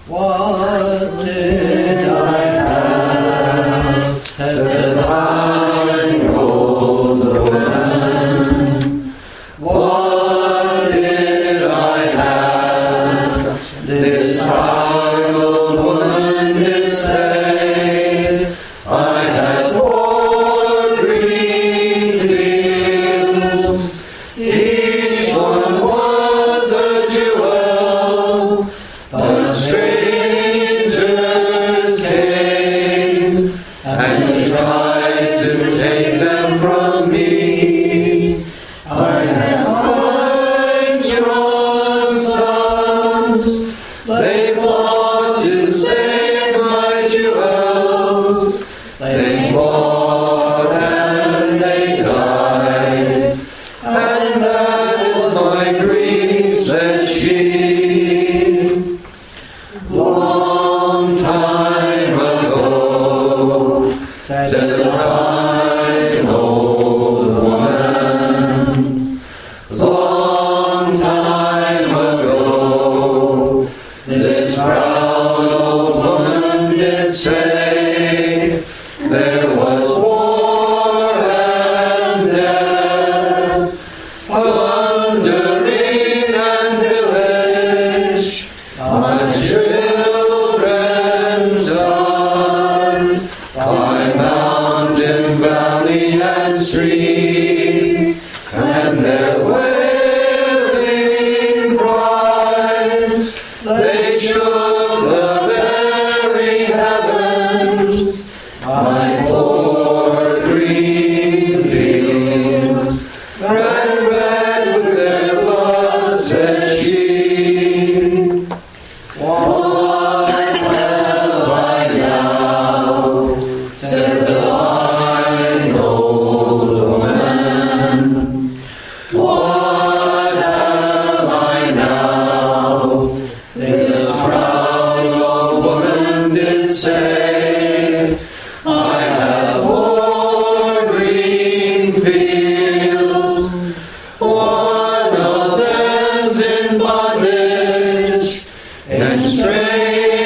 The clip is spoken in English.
What did I have? Said thine old woman. What did I have? This fine old woman did say, I had 4 green fields, each one was a jewel, but strangers came and tried to take them from me. I had 5 strong sons, they fought to save my jewels. They fought and they died, and that is my grief, said she. Long time ago, said the fine old woman. Long time ago, this proud old woman did say, there was war and death, plundering and pillage, my children died, by mountain, valley, and stream, and their wailing cries, they shook the very heavens. My 4 green fields ran red with their blood, said she. What have I now? Said the fine old woman. What have I now? This proud old woman did say, I have 4 green fields, one of them's in bondage, and strange